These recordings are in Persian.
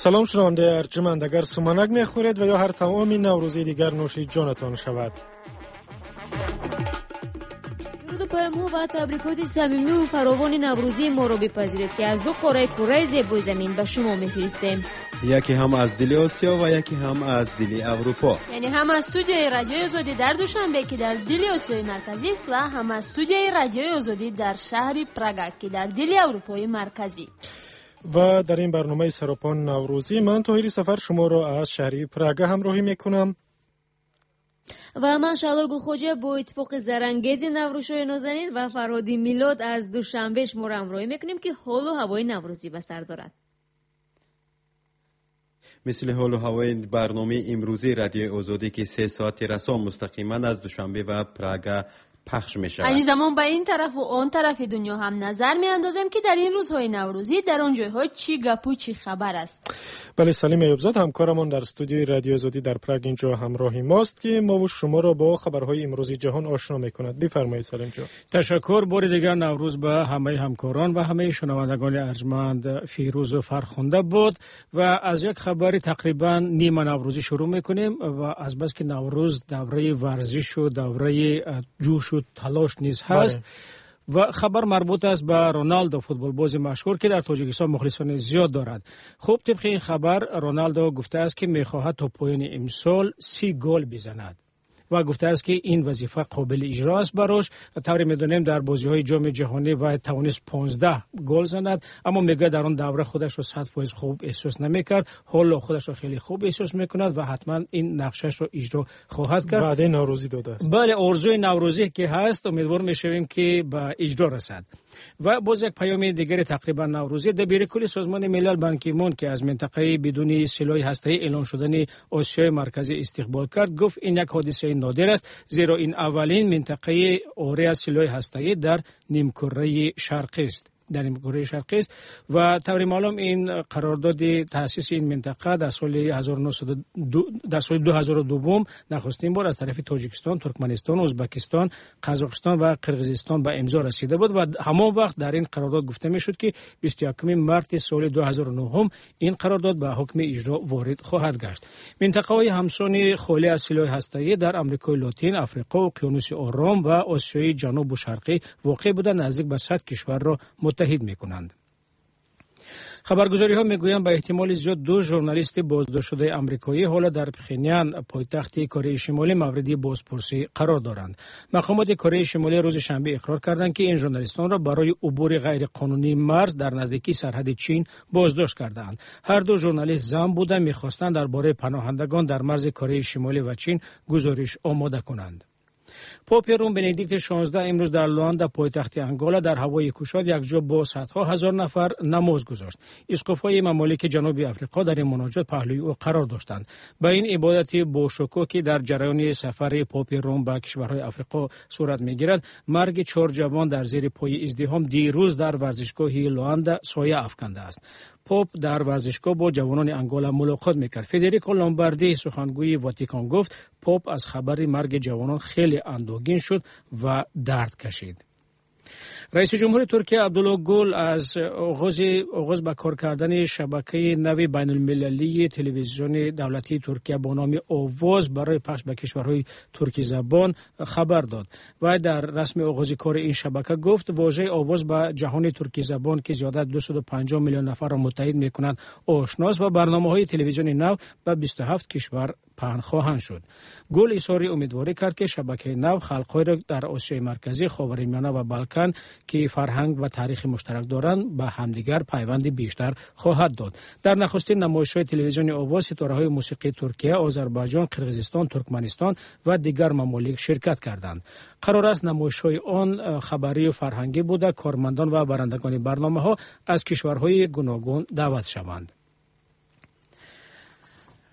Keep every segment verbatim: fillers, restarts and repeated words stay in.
سلام شنونده ارجمند، اگر سمنک میخورید و یا هر طعام نوروزی دیگر نوش جانتان شود. درود پیام‌ها و تبریکات صمیمی و فراوان نوروزی ما را بپذیرید که از دو قاره کره زیبای زمین به شما میفرستیم. یکی هم از دل آسیا و یکی هم از دل اروپا، یعنی هم از استودیوی رادیوی آزادی در دوشنبه که در دل آسیای مرکزی است و هم از استودیوی رادیوی آزادی در شهر پراگ که در دل اروپای مرکزی. و در این برنامه سراپان نوروزی من طاهری سفر شما را از شهر پراگ همراهی میکنم و من شعله گلخوجه با اتفاق زرنگیز نوروزهای نازنین و فرهادی میلاد از دوشنبه شما را همراهی میکنیم که حال و هوای نوروزی به سر دارد. مثل حال و هوای برنامه امروزی رادیو آزادی که سه ساعت رسا مستقیما از دوشنبه و پراگ پخش می شود. این زمان به این طرف و آن طرف دنیا هم نظر می اندازیم که در این روزهای نوروزی در آن جایها چی گپ و چی خبر است. بله، سلیم ایوبزاد همکارمان در استودیوی رادیو آزادی در پراگ اینجا همراهی ماست که ما و شما را با خبرهای امروزی جهان آشنا می کند. بفرمایید سلیم جان. تشکر. بار دیگر نوروز به همه همکاران و همه شنوندگان ارجمند فیروز و فرخنده بود و از یک خبری تقریبا نیمه نوروزی شروع میکنیم و از بس که نوروز دوره ورزش و دوره جوش و تلاش نیز هست و خبر مربوط است به رونالدو فوتبال باز مشهور که در تاجیکستان مخلصان زیاد دارد. خب طبق این خبر رونالدو گفته است که میخواهد تا پایان امسال سی گل بزند و گفته است که این وظیفه قابل اجرا است براش. طوری میدونیم در بازی‌های جام جهانی و توانست پانزده گل زند، اما میگه در اون دوره خودش رو صد درصد خوب احساس نمیکرد، حالا خودش رو خیلی خوب احساس میکند و حتما این نقشش رو اجرا خواهد کرد. وعده نوروزی داده است. بله، آرزوی نوروزی که هست امیدوار میشویم که به اجرا رسد. و باز یک پیام دیگر تقریبا نوروزی، دبیر کل سازمان ملل بان کی مون که از منطقه بدون سلاح هسته‌ای اعلان شدن آسیای مرکزی استقبال کرد، گفت این یک حادثه نادر است، زیرا این اولین منطقه آری از سلاح هسته‌ای در نیمکره شرقی است. در نیمکره شرقی است و طوری معلوم این قرارداد تأسیس این منطقه در سال هزار و نهصد و دو در سال دو هزار و دو نخستین بار از طرف تاجیکستان، ترکمنستان، ازبکستان، قزاقستان و قرقیزستان به امضا رسیده بود و همان وقت در این قرارداد گفته میشد که بیست و یکم مارس سال دو هزار و نه این قرارداد به حکم اجرا وارد خواهد گشت. منطقه‌های همسان خالی از سلاح هسته‌ای در آمریکای لاتین، آفریقا، اقیانوس آرام و آسیای جنوب و شرقی واقع بودند، نزدیک به صد کشور را متحد می‌کنند. خبرگزاری ها میگویند به احتمال زیاد دو ژورنالیست بازداشت شده آمریکایی حالا در پخینیان پایتخت کره شمالی مورد بازپرسی قرار دارند. مقامات کره شمالی روز شنبه اقرار کردند که این ژورنالیستان را برای عبور غیر قانونی مرز در نزدیکی سرحد چین بازداشت کردند. هر دو ژورنالیست زن بودند، می‌خواستند درباره پناهندگان در مرز کره شمالی و چین گزارش آماده کنند. پاپ روم بندیکت شانزده امروز در لواندا پایتخت انگولا در هوای کوشاد یک جا با صدها هزار نفر نماز گذاشت. اسقف‌های ممالک جنوب آفریقا در این مناجات پهلوی او قرار داشتند. با این عبادت با شکوکی در جریان سفر پاپ روم به کشورهای آفریقا صورت می‌گیرد، مرگ چهار جوان در زیر پای ازدحام دیروز در ورزشگاه لواندا سایه افکنده است. پاپ در ورزشگاه با جوانان انگولا ملاقات میکرد. فدریکو لامباردی سخنگوی واتیکان گفت پاپ از خبر مرگ جوانان خیلی اندوهگین شد و درد کشید. رئیس جمهور ترکیه عبدالله گل از آغاز آغاز به کار کردن شبکه نو بین المللی تلویزیون دولتی ترکیه با نام آواز برای پخش به کشورهای ترکی زبان خبر داد و در رسم آغاز کار این شبکه گفت واژه آواز به جهان ترکی زبان که زیاده از دویست و پنجاه میلیون نفر را متحد می‌کند آشناست و برنامه‌های تلویزیونی نو به بیست و هفت کشور پهن خواهند شد. گل اظهار امیدواری کرد که شبکه نو خلق‌هایی را در آسیای مرکزی، خاورمیانه و بالکان که فرهنگ و تاریخ مشترک دارند به همدیگر پیوند بیشتر خواهد داد. در نخستین نمایش‌های تلویزیونی آواز ستاره‌های موسیقی ترکیه، آذربایجان، قرقیزستان، ترکمنستان و دیگر ممالک شرکت کردند. قرار است نمایش‌های آن خبری و فرهنگی بوده کارمندان و برندگان برنامه‌ها از کشورهای گوناگون دعوت شوند.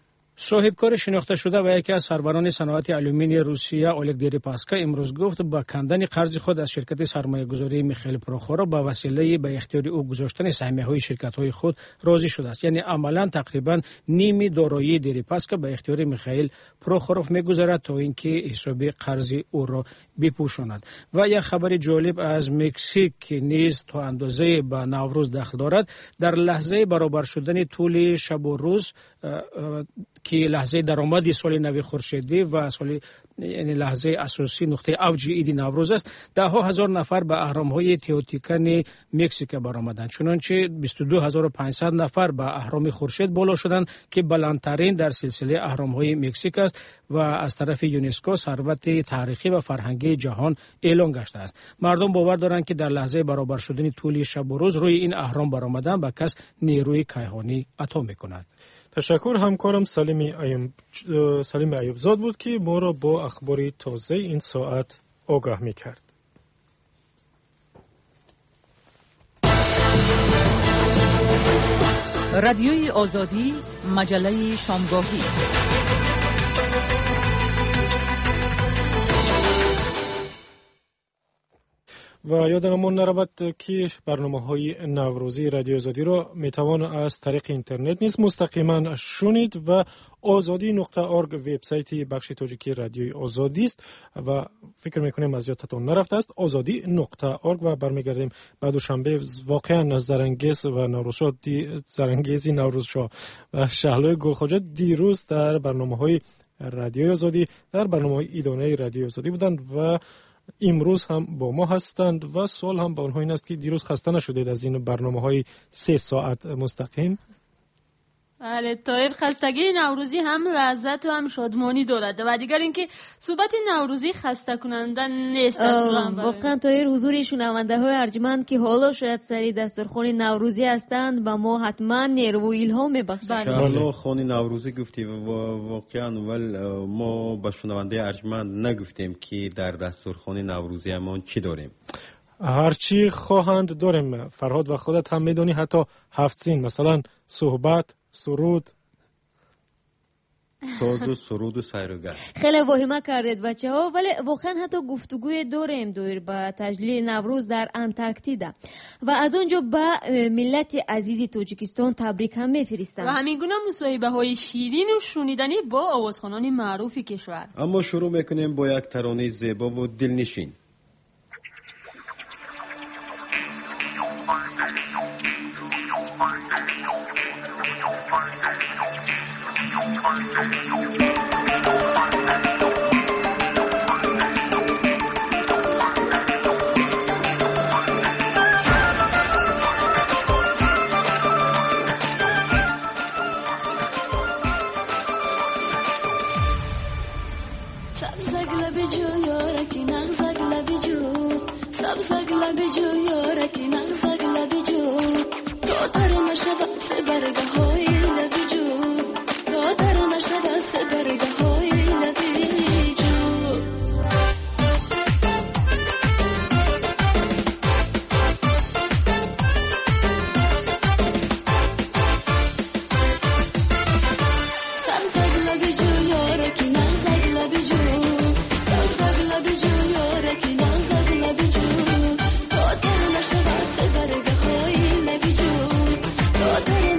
صاحبکار شناخته شده و یکی از سروران صنعت آلومینی روسیه اولگ دریپاسکا امروز گفت با کندن قرض خود از شرکت سرمایه‌گذاری میخائیل پروخورو با وسیله به اختیار او گذاشتن سهمیه‌های شرکت‌های خود راضی شده است. یعنی عملاً تقریباً نیمی دارایی دریپاسکا به اختیار میخائیل پروخورو میگذارد تا اینکه حساب قرض او را بپوشاند. و یک خبر جالب از مکزیک که نیز تا اندازه به نوروز دخل دارد، در لحظه برابر شدن طول شب و روز که لحظه درآمد سال نو خورشیدی و سال یعنی لحظه اساسی نقطه اوج عید نوروز است، ده ها هزار نفر به اهرام‌های تئوتیکان مکزیک برآمدند. چنانچه بیست و دو هزار و پانصد نفر به اهرام خورشید بالا شدند که بلندترین در سلسله اهرام‌های مکزیک است و از طرف یونسکو ثروت تاریخی و فرهنگی جهان اعلام گشته است. مردم باور دارند که در لحظه برابر شدن طول شب و روز روی این اهرام برآمدن به کس نیروی کیهانی عطا می‌کند. تشکر. همکارم سلیم ایوب سلیم ایوب زاد بود که ما را با اخبار تازه این ساعت آگاه می‌کرد. رادیوی آزادی، مجله شامگاهی. و یادمون نرود که برنامه‌های نوروزی رادیو آزادی را میتوان از طریق اینترنت نیز مستقیما شنید و آزادی نقطه ارگ وبسایت بخش تاجیکی رادیوی آزادی است و فکر میکنیم از یادتان نرفته است. آزادی نقطه ارگ و برمیگردیم بعد شنبه. واقعا زرنگیز و نوروزشاه زرنگیزی نوروزشاه و شهلای گلخواجه دیروز در برنامه‌های رادیوی آزادی در برنامه‌های ایدانه رادیوی آزادی بودند و امروز هم با ما هستند و سوال هم با آنها این است که دیروز خسته نشدید از این برنامه‌های سه ساعت مستقیم؟ بله، طایر خستگی نوروزی هم لذت و هم شادمانی دارد و دیگر اینکه صحبت نوروزی خسته کننده نیست اصلا. واقعا طایر حضور شنونده های ارجمند که حالا شاید سری دسترخوان نوروزی هستند با ما حتما نیرو و الهام میبخشند. حالا خان نوروزی گفتی و واقعا ول ما با شنونده ارجمند نگفتیم که در دسترخوان نوروزی ما چی داریم. هرچی خواهند داریم فرهاد و خودت هم میدونی، حتی هفت سین مثلا صحبت، سرود ساز و سرود و سیر و گشت. خیلی واهمه کردید بچه ها، ولی واقعا حتی گفتگوی داریم دور به تجلیل نوروز در انتارکتیدا و از اونجا به ملت عزیز تاجیکستان تبریک هم میفرستند و همین گونه مصاحبه های شیرین و شنیدنی با آوازخوانان معروف کشور. اما شروع میکنیم با یک ترانه زیبا و دلنشین. What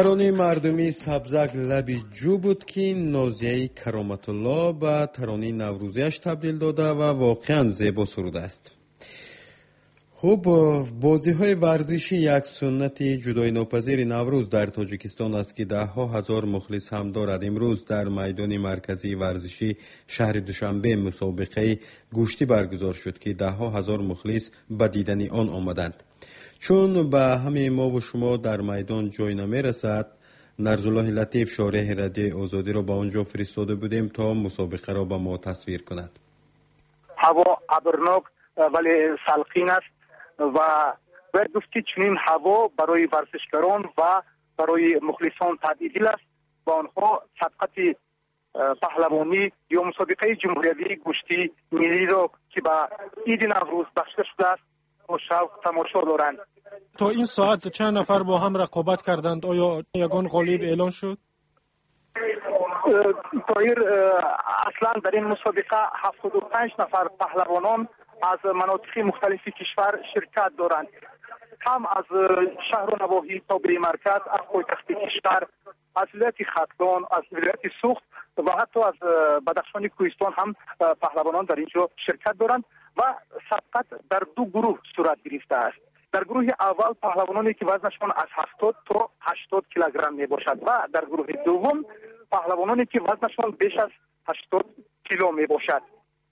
ترانه مردمی سبزک لبی جو بود که نازیه کرامت الله به ترانه نوروزیش تبدیل داده و واقعا زیبا سروده است. خب بازی های ورزشی یک سنت جدای ناپذیر نوروز در تاجیکستان است که ده ها هزار مخلص هم دارد. امروز در میدان مرکزی ورزشی شهر دوشنبه مسابقه گوشتی برگزار شد که ده ها هزار مخلص به دیدن آن آمدند. چون به همه ما و شما در میدان جای نمی رسد، نرزالله لطیف شارح رادیو آزادی را به آنجا فرستاده بودیم تا مسابقه را به ما تصویر کند. هوا ابرناک ولی سلخین است و باید گفت که چنین هوا برای ورزشکاران و برای مخلصان تعدیل است و آنها سبقت پهلوانی یا مسابقه جمهوری گوشتی ملی را که به عید نوروز بخشیده شده است با شوق تماشا دارند. تا این ساعت چند نفر با هم رقابت کردند؟ آیا یگان غالب اعلان شد؟ طایر اصلا در این مسابقه هفتاد و پنج نفر پهلوانان از مناطق مختلف کشور شرکت دارند. هم از شهر و نواحی تا به مرکز، از پایتخت کشور، از ولایت خطگان، از ولایت سوخت و حتی از بدخشان کوهستان هم پهلوانان در اینجا شرکت دارند و سبقت در دو گروه صورت گرفته است. در گروه اول پهلوانانی که وزنشان از هفتاد تا هشتاد کیلوگرم می باشد و در گروه دوم پهلوانانی که وزنشان بیش از هشتاد کیلو می باشد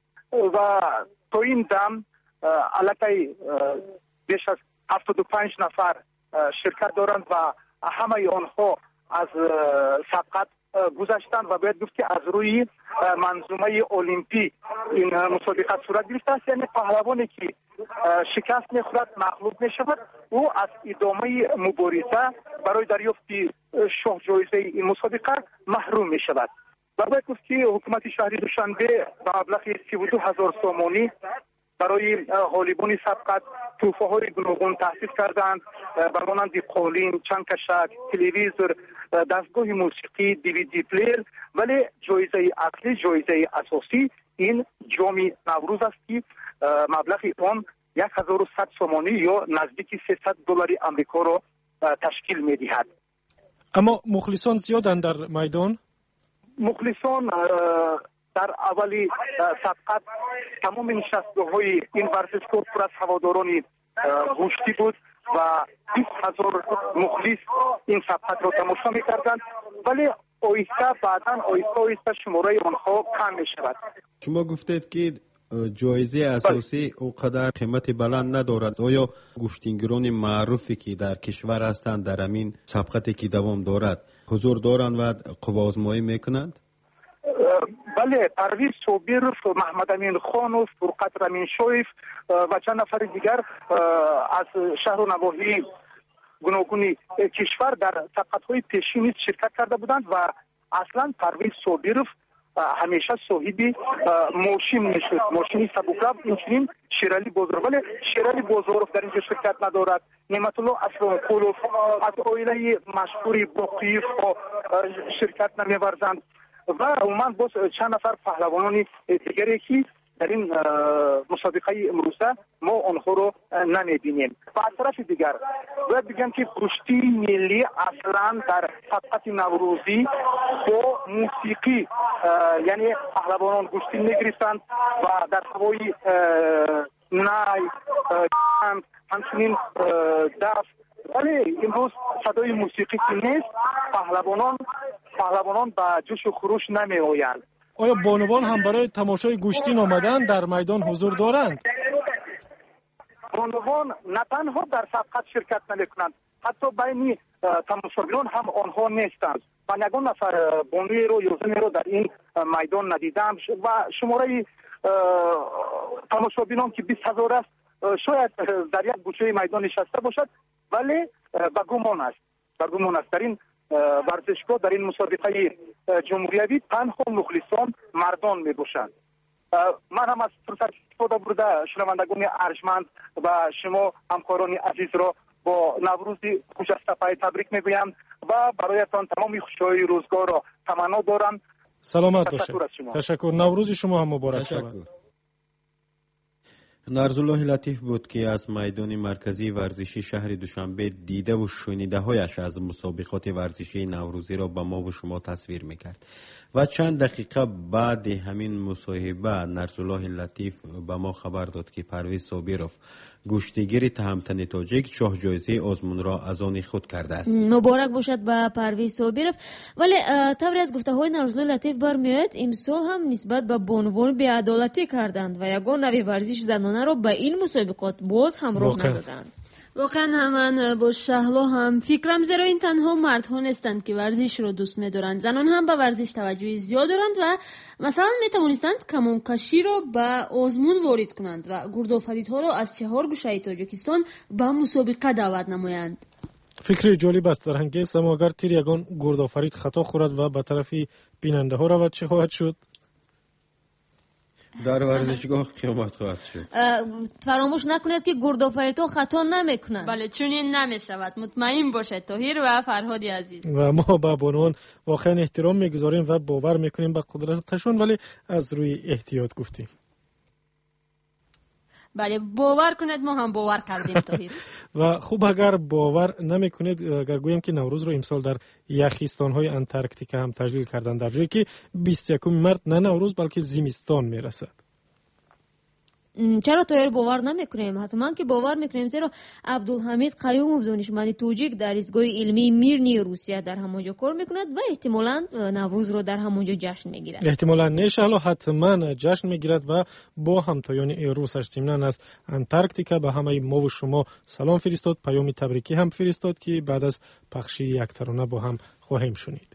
و تا این دم علاقه بیش از هفتاد و پنج نفر شرکت دارند و همه آنها از سبقت گذشتند و باید گفت که از روی منظومه المپی این مسابقه صورت گرفته است. یعنی پهلوانی که شکست می‌خورد مغلوب می‌شود او از ادامه مبارزه برای دریافت شاه جایزه این مسابقه محروم می‌شود. و باید گفت که حکومت شهر دوشنبه به مبلغ سی و دو هزار سومانی برای غالبان سبقت تحفه‌های گوناگون تأسیس کردند، برمانند قالین، چند کشک، تلویزور، دستگاه موسیقی، دیویدی پلیر، ولی جایزه اصلی، جایزه اساسی این جام نوروز است که مبلغ آن یک هزار و صد سومانی یا نزدیک سیصد دلار آمریکا را تشکیل می‌دهد. اما مخلصان زیادند در میدان؟ مخلصان در اولی سبقت تمام نشستگاه‌های این ورزشگاه پر از هواداران گوشتی بود و بیست هزار مخلص این سبقت را تماشا می‌کردند، ولی آیسته بعداً آیسته آیسته شماره آنها کم می‌شود. شما گفتید که جایزه اساسی اوقدر قیمت بلند ندارد. آیا گوشتینگران معروفی که در کشور هستند در همین سبقتی که دوام دارد حضور دارند و قوازمایی میکنند؟ بله، پرویز صابر، محمد امین خان و فرقت رمین شویف و چند نفر دیگر از شهر و نواحی گوناگون کشور در سبقت‌های پیشین شرکت کرده بودند و اصلا پرویز صابر همیشه صاحب ماشین میشد، ماشینی سبکرو. اینچنین شیرالی بازارف، ولی شیرالی بازارف در اینجا شرکت ندارد. نعمت الله اسلامپولوف از عائله مشهوری باقیف شرکت نمی‌ورزند و عموما باز چند نفر پهلوانان دیگری که در این مسابقه امروزه ما آنها رو نمیبینیم. و از طرف دیگر باید بگم که گوشتی ملی اصلا در سبقت نوروزی با موسیقی، یعنی پهلوانان گوشتی میگریستند و در هوای نای همچنین دف، ولی امروز صدای موسیقی که نیست، پهلوانان پهلوانان به جوش و خروش نمی آیند. آیا بانوان هم برای تماشای گوشتین آمدن در میدان حضور دارند؟ بانوان نه تنها در سبقت شرکت نمی کنند، حتی بین تماشاگران هم آنها نیستند. من یگان نفر بانوی رو یا زنی رو در این میدان ندیدم و شماره تماشابینان که بیست هزار است شاید در یک گوشه میدان نشسته باشد، ولی به گمان است به گمان است در این ورزشگاه، در این مسابقه جمهوری تنها مخلصان مردان می باشند. من هم از فرصت استفاده برده شنوندگان ارجمند و شما همکاران عزیز را با نوروز خجسته پای تبریک میگویم و برایتان تمام خوشی‌های روزگار را تمنا دارم. سلامت باشید. تشکر. نوروز شما هم مبارک شود. نرزالله لطیف بود که از میدان مرکزی ورزشی شهر دوشنبه دیده و شنیده هایش از مسابقات ورزشی نوروزی را به ما و شما تصویر میکرد و چند دقیقه بعد همین مصاحبه نرزالله لطیف به ما خبر داد که پرویز صابرов گشتیگیر تهمتن تاجیک شاه جایزه آزمون را از آن خود کرده است. مبارک باشد به پرویز صابرов. ولی طوری از گفته های نرزالله لطیف برمیاد امسال هم نسبت به بانوان بی‌عدالتی کردند و یگان نوع ورزش زنانه را به این مسابقات باز هم راه ندادند. واقعا همان با شهلا هم فکرم زیرا این تنها مردها نیستند که ورزش رو دوست می‌دارند، زنان هم به ورزش توجه زیاد دارند و مثلا میتوانستند کمانکشی رو به آزمون وارد کنند و گردآفریدها را از چهار گوشه تاجیکستان به مسابقه دعوت نمایند. فکر جالب است. در هنگیس اما اگر تیر یگان گردآفرید خطا خورد و به طرف بیننده ها رود چه خواهد شد؟ در ورزشگاه قیامت خواهد شد. فراموش نکنید که گردآفریدها خطا نمیکنند. بله چون این نمیشود، مطمئن باشید. طاهر و فرهاد عزیز و ما به بانوان واقعا احترام میگذاریم و باور میکنیم به قدرتشون، ولی از روی احتیاط گفتیم. بله باور کنید ما هم باور کردیم طاهر. و خوب اگر باور نمیکنید اگر گویم که نوروز رو امسال در یخستان‌های انتارکتیکا هم تجلیل کردن، در جایی که بیست و یکم مارس نه نوروز بلکه زمستان میرسد. چرا طاهر باور نمیکنیم؟ حتما که باور میکنیم، زیرا عبدالحمید قیومov دانشمند توجیک در ایستگاه علمی میرنی روسیه در همونجا کار میکند و احتمالاً نوروز رو در همونجا جشن میگیرد. احتمالاً نه انشالله حتما جشن میگیرد و با همتایان روسش ضمناً از انتارکتیکا به همه ما و شما سلام فرستاد، پیام تبریکی هم فرستاد که بعد از پخش یک ترانه با هم خواهیم شنید.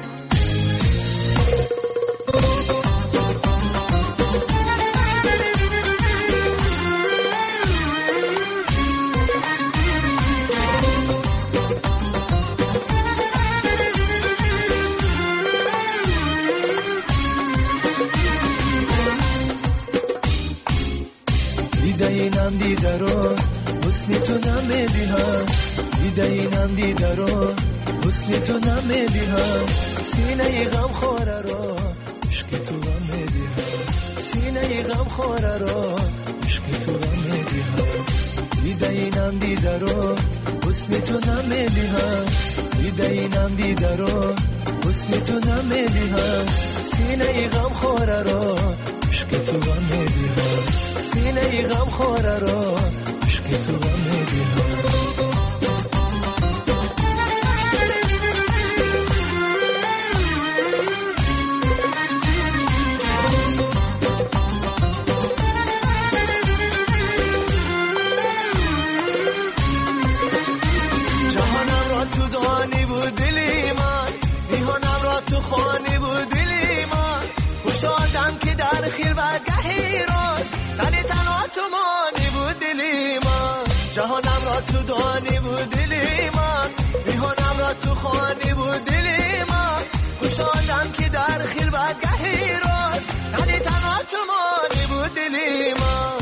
دیده اینم دیده رو حسن تو نمیدی هم، دیده اینم دیده رو حسن تو نمیدی هم، سینه غم خوره رو عشق تو غم میدی هم، سینه غم خوره رو عشق تو غم میدی هم، دیده اینم دیده رو حسن تو نمیدی هم، دیده اینم دیده رو حسن تو نمیدی هم، سینه غم خوره رو عشق تو غم میدی هم، سینه غم خوره رو عشق تو غم میدی هم. جهانم را تو دانی بود دلی من، میهانم را تو خانی بود دلی من، خوش آدم که در خیر برگهی راست، ولی تنها تو مانی بود دلی من، جهانم را تو دانی بود دلی من، میهانم را تو خانی بود دلی من، خوش آدم که در خیر برگهی راست، ولی تنها تو مانی بود دلی من.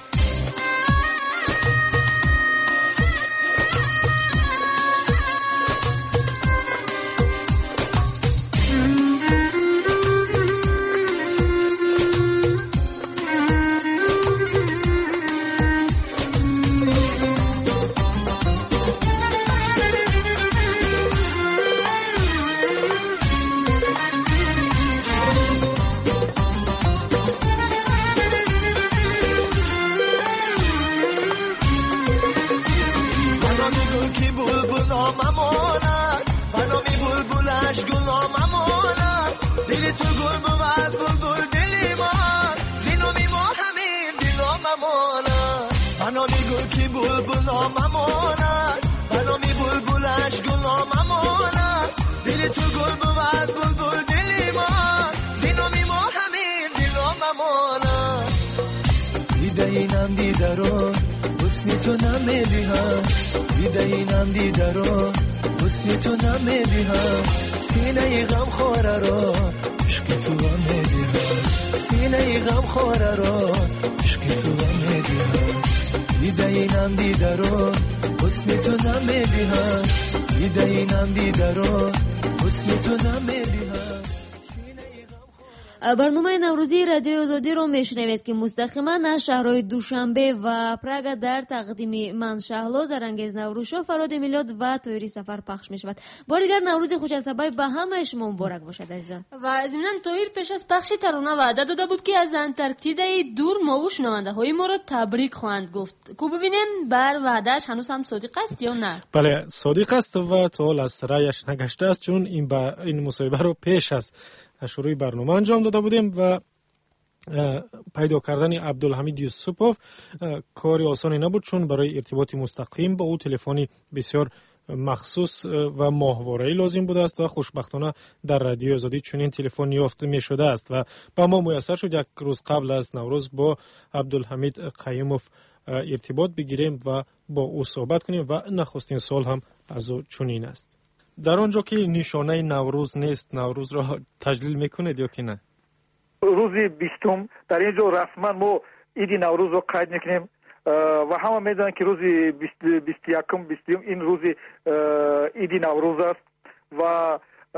تو گل بود بلبل دلی من، زینو میما همین دینا ممانا، منو میگو کی بلبل ناممانا، منو می بلبلش گل ناممانا، دلی تو گل بود بلبل دلی من، زینو میما همین دینا ممانا، دیده اینم دیده رو حسنی تو نمیدی هم، دیده اینم دیده رو حسنی تو نمیدی هم، سینه غم خوره رو عشق تو غم میدی هم، سینه غم خوره رو عشق تو غم میدی هم، دیده اینم دیده رو حسن تو نمیدی هم، دیده اینم دیده رو حسن تو نمیدی هم. برنامه نوروزی رادیو آزادی رو میشنوید که مستقیما از شهرهای دوشنبه و پراگ در تقدیم من شهلا زرنگیز نوروشو فراد میلاد و تویری سفر پخش میشود. بار دیگر نوروز خوش از سبای به همه شما مبارک باشد عزیزان. و ضمن تویر پیش از پخش ترانه وعده داده بود که از انتارکتیدای دور ما و شنونده های ما رو تبریک خواهند گفت. کو ببینیم بر وعدهش هنوز هم صادق است یا نه؟ بله صادق است و تا از رایش نگشته است، چون این با این مصاحبه رو پیش از شروع برنامه انجام داده بودیم و پیدا کردن عبدالحمید یوسفوف کاری آسانی نبود، چون برای ارتباط مستقیم با او تلفنی بسیار مخصوص و ماهواره‌ای لازم بوده است و خوشبختانه در رادیو آزادی چنین تلفن یافت می شده است و با ما میسر شد یک روز قبل از نوروز با عبدالحمید قیوموف ارتباط بگیریم و با او صحبت کنیم و نخستین سال هم از او چنین است. در آنجا که نشانه نوروز نیست، نوروز را تجلیل میکنید یا که نه؟ روزی بیستم در اینجا رسما ما عید نوروز را قید میکنیم و همه میدونن که روزی بیست و یکم بیستم این روزی عید نوروز است و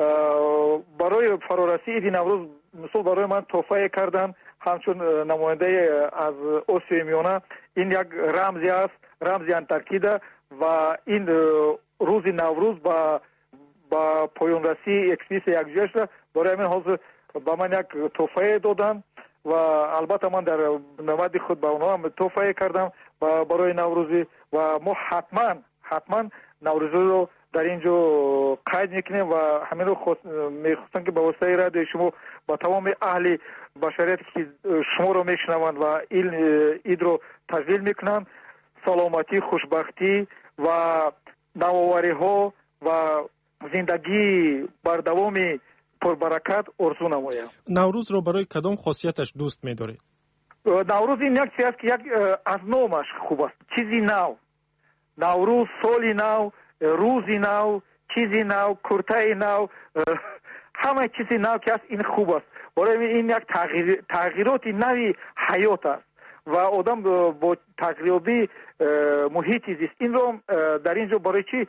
برای فرارسی عید نوروز مثلا برای من تحفه کردن همچون نماینده از آسیای میانه. این یک رمزی است، رمزی انتارکتیدا و این روز نوروز با با پایان رسی اکسپیس یک جشن برای من حاضر با من یک تحفه دادن و البته من در نماد خود با اونها هم تحفه کردم و برای نوروزی و ما حتما حتما نوروزی رو در اینجا قید میکنیم و همین رو میخواستم که با واسطه رادیو شما با تمام اهل بشریت که شما رو میشنوند و این عید رو تجلیل میکنن سلامتی، خوشبختی و نوآوری ها و زندگی بر دوامی پربرکت آرزو نمایم. نوروز رو برای کدام خاصیتش دوست می‌دارید؟ نوروز این یک چیز است که یک از نامش خوب است، چیزی نو. نوروز سالی نو، روزی نو، چیزی نو، کرته نو، همه چیزی نو که است این خوب است. برای این یک تغییر تغییرات نوی حیات است و آدم با تغییرابی محیط زیست این رو در اینجا برای چی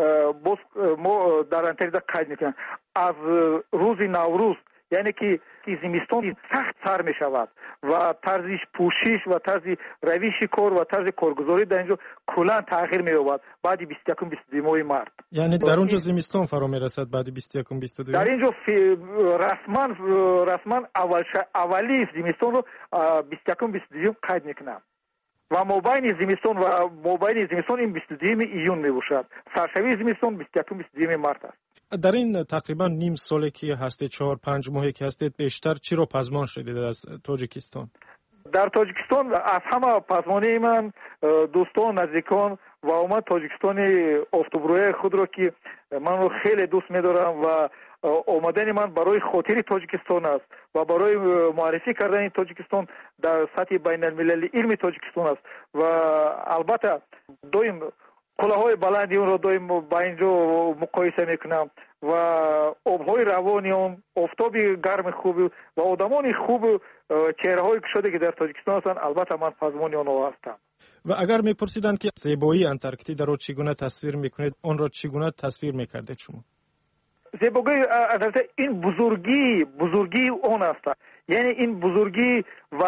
ما در انتارکتیدا قید میکنن از روز نوروز، یعنی که زمستان سخت سر می شود و طرزش پوشش و طرز روش کار و طرز کارگزاری در اینجا کلا تغییر می یابد بعد بیست و یکم بیست و دو ماه مارس. یعنی در اونجا زمستان فرا می رسد بعد بیست و یکم بیست و دو؟ در اینجا رسما رسما اول اولی زمستان رو بیست و یکم بیست و دو قید میکنن و مابین زمستان و مابین زمستان این بیست و دو ایون می باشد. سرشوی زمستان بیست و یکم بیست و دو مارس است. در این تقریبا نیم سالی که هستید، چهار پنج ماهی که هستید، بیشتر چی رو پزمان شدید از تاجیکستان؟ در تاجیکستان از همه پزمانی من دوستان نزدیکان و اومد تاجیکستان آفتابروی خود رو که من رو خیلی دوست می‌دارم و آمدن من برای خاطر تاجیکستان است و برای معرفی کردن تاجیکستان در سطح بین المللی علم تاجیکستان است و البته دویم قله‌های بلندی اون رو دویم با اینجا مقایسه میکنم و آب‌های روانی اون، آفتابی گرم خوب و آدمان خوب، چهره‌های کشاده که در تاجیکستان هستند، البته من پزمانی آنها هستم. و اگر میپرسیدن که زیبایی انتارکتیدا رو چگونه تصویر میکنید، اون رو چگونه تصویر میکردید شما؟ زیبایی انتارکتیدا این بزرگی بزرگی اون است، یعنی این بزرگی و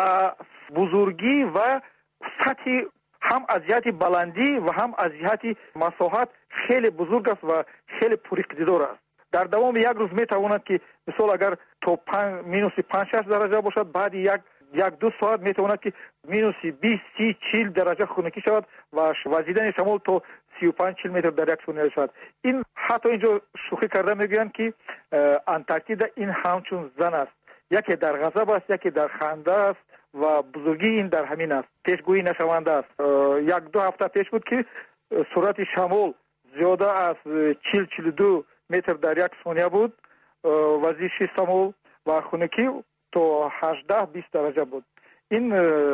بزرگی و سطح هم از جهت بلندی و هم از جهت مساحت خیلی بزرگ است و خیلی پراقتدار است. در دوام یک روز میتواند که مثلا اگر تا مینوس پنج شش درجه باشد، بعد یک یک دو ساعت میتواند که مینوس بیست سی چهل درجه خنکی شود و وزیدن شمال تا سی و پنج چهل متر در یک ثانیه شود. این حتی اینجا شوخی کرده میگویند که انتارکتیدا این همچون زن است، یکی در غضب است، یکی در خنده است و بزرگی این در همین است، پیشگویی نشونده است. یک دو هفته پیش بود که سرعت شمال زیاده از چهل چهل و دو متر در یک ثانیه بود، وزش شمال و خنکی تا هجده بیست درجه بود. این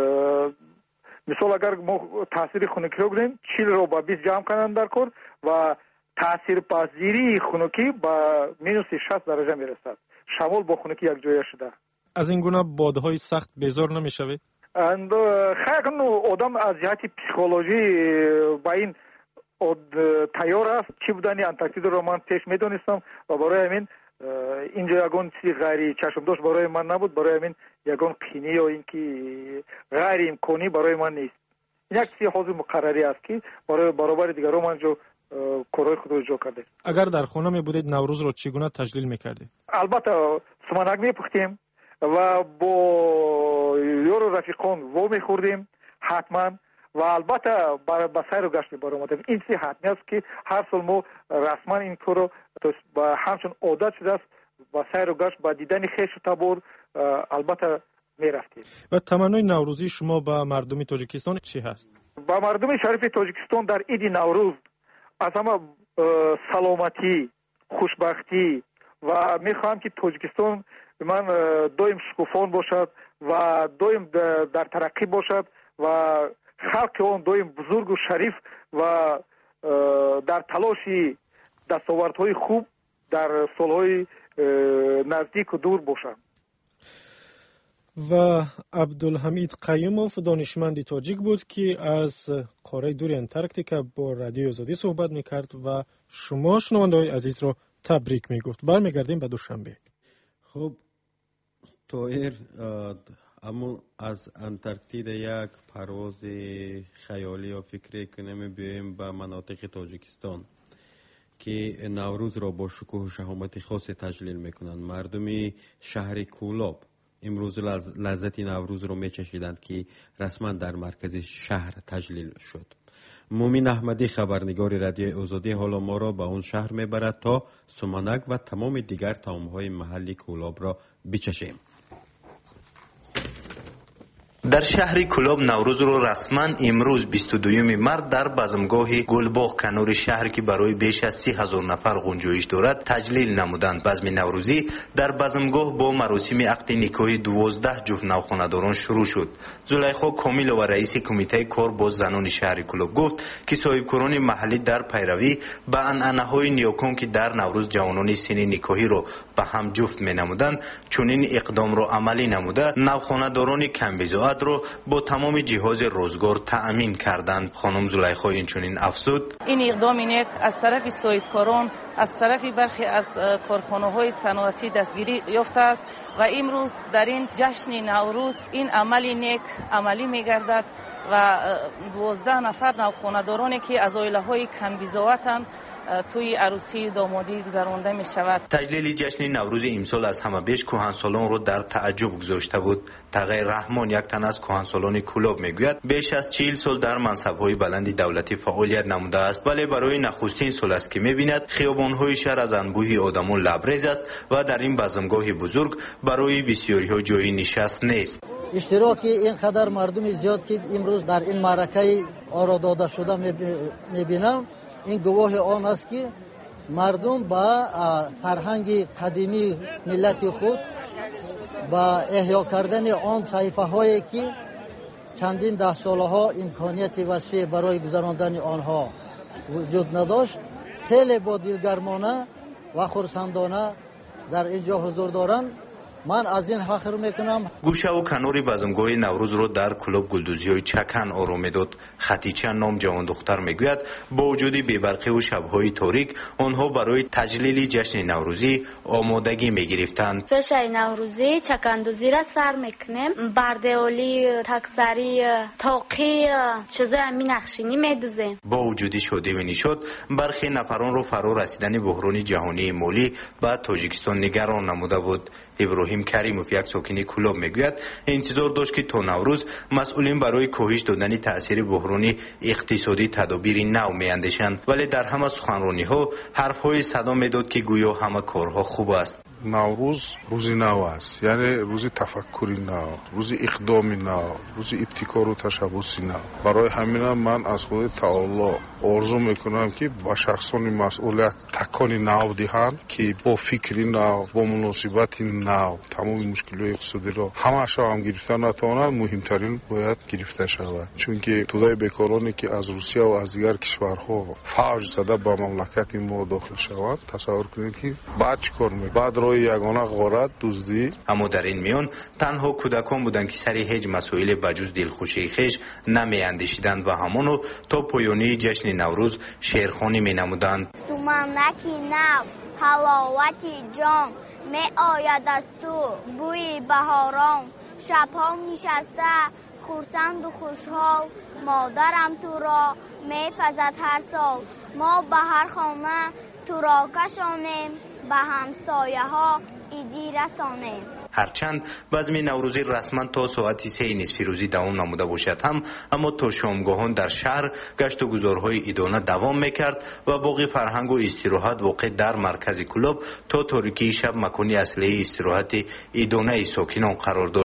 مثال اگر ما تاثیر خنکی رو بگیریم، چهل رو با بیست جمع کنند در کار و تاثیر پذیری خنکی با مینوس شصت درجه میرسد. شمال با خنکی یک جایه شده. از این گونه بادهای سخت بیزار نمیشوید؟ خیلی آدم از جهت پسیکولوژی با این تیار است. چی بودن انتارکتیدا رو من پیش میدونستم و برای همین اینجا یگان چیزی غیر چشم داشت برای من نبود، برای من یگان قینی یا اینکه غیر امکانی برای من نیست. یک چیز حاضر مقرری است که برای برابر دیگران من جو کارهای خود رو جو کرده. اگر در خانه می بودید نوروز رو چگونه تجلیل میکردید؟ البته سمنک میپختیم و با یار و رفیقان و میخوردیم حتما، و البته به سیر و گشت برآمدیم. این چیز حتمی است که هر سال ما رسما این کار رو با همچون عادت شده است، با سیر و گشت با دیدن خویش و تبار البته میرفتیم. و تمنای نوروزی شما با مردم تاجیکستان چی هست؟ با مردم شریف تاجیکستان در عید نوروز از همه سلامتی، خوشبختی و میخواهم که تاجیکستان من دائم شکوفان باشد و دائم در ترقی باشد و خلق آن دائم بزرگ و شریف و در تلاشی دستاوردهای خوب در سالهای نزدیک و دور باشد. و عبدالحمید قیوموف دانشمند تاجیک بود که از قاره دور انتارکتیکا با رادیو آزادی صحبت میکرد و شما شنونده‌های عزیز رو تبریک میگفت. برمیگردیم به دوشنبه. خب طاهر، اما از انتارکتیدا یک پرواز خیالی یا فکری کنیم بیاییم به مناطق تاجیکستان که نوروز را با شکوه و شهامت خاص تجلیل میکنند. مردم شهر کولاب امروز لذت نوروز را میچشیدند که رسما در مرکز شهر تجلیل شد. مومین احمدی خبرنگار رادیو آزادی حالا ما را به اون شهر میبرد تا سمنک و تمام دیگر طعم‌های محلی کولاب را بچشیم. در شهر کولاب نوروز رو رسما امروز بیست و دوم مارس در بزمگاه گلباغ کنار شهر که برای بیش از سی هزار نفر گنجایش دارد تجلیل نمودند. بزم نوروزی در بزمگاه با مراسم عقد نکاح دوازده جفت نوخانه‌داران شروع شد. زلیخا کامل و رئیس کمیته کار با زنان شهر کولاب گفت که صاحبکاران محلی در پیروی به عنعنه‌های نیاکان که در نوروز جوانان سن نکاحی رو به هم جفت می‌نمودند چنین اقدام را عملی نموده نوخانه‌داران کمبزاعت رو با تمام جهاز روزگار تأمین کردند. خانم زلیخا اینچنین افزود: این اقدام اینک از طرف صاحبکاران از طرف برخی از کارخانه‌های صنعتی دستگیری یافته است و امروز در این جشن نوروز این عملی نیک عملی می‌گردد و دوازده نفر نوخانه‌دارانی که از عائله‌های کمبزاعتند توی عروسی دامادی گذرانده می شود. تجلیل جشن نوروز امسال از همه بیش کهنسالان رو در تعجب گذاشته بود. تقی رحمان یک تن از کهنسالان کولاب میگوید بیش از چهل سال در منصب‌های بلند دولتی فعالیت نموده است، ولی برای نخستین سال است که می‌بیند خیابان‌های شهر از انبوه آدمان لبریز است و در این بزمگاه بزرگ برای بسیاری‌ها جای نشست نیست. اشتراک اینقدر مردم زیاد که امروز در این معرکه آرا داده شده می‌بینم، این گواه آن است که مردم با فرهنگ قدیمی ملت خود با احیا کردن آن صحیفه هایی که چندین ده ساله ها امکانیت وسیع برای گذراندن آنها وجود نداشت، خیلی با دلگرمانه و خرسندانه در اینجا حضور دارند. من از این فخر میکنم. گوشه و کنار بزمگاه نوروز رو در کلوب گلدوزی‌های چکن آرام داد. خطیچه نام جوان دختر میگوید با وجود بی‌برقی و شب‌های تاریک آنها برای تجلیل جشن نوروزی آمادگی میگرفتند. جشن نوروزی چکندوزی را سر میکنیم، برده‌ولی، تکسری، تاقی، چیزای همین نقشینی میدوزیم. با وجود شادی و نشاط برخی نفران رو فرا رسیدن بحران جهانی مالی به تاجیکستان نگران نموده بود. ابراهیم کریموف یک ساکن کولاب میگوید انتظار داشت که تا نوروز مسئولین برای کاهش دادن تاثیر بحرانی اقتصادی تدابیر نو میاندیشند، ولی در همه سخنرانی‌ها حرف‌های صدا میداد که گویا همه کارها خوب است. نوروز روزی نو است، یعنی روزی تفکری نو، روزی اقدامی نو، روزی ابتکار و تشبثی نو. برای همین من از خدای تعالی آرزو میکنم که با شخصان مسئولیت تکانی نو دهند که با فکری نو، با مناسبت نو تمام مشکلات اقتصادی را همش هم گرفتن نتوانند، مهمترین باید گرفته شود. چون که تعداد بیکارانی که از روسیه و از دیگر کشورها فوج زده با مملکت ما داخل شوند، تصور کنید که بعد چیکار میکنند؟ بعد برای یگانه غارت دزدی. اما در این میان تنها کودکان بودند که سر هیچ مسائل بجز دلخوشی خویش نمیاندیشیدند و همانو تا پایانی جشن نوروز شعرخوانی مینمودند. سومنکی نو حلاوتی جان می آید از تو بوی بهاران، شبها نشسته خرسند و خوشحال مادرم تو را می پزد هر سال. ما به هر خانه تو را کشانیم، به همسایه ها ایدی رسانیم. هرچند بزم نوروزی رسما تا ساعت سه نصف روزی دوام نموده باشد هم، اما تا شامگاهان در شهر گشت و گذارهای ایدانه دوام میکرد و باقی فرهنگ و استراحت واقع در مرکز کلوب تا تاریکی شب مکانی اصلی استراحت ایدانه ساکنان قرار داشت.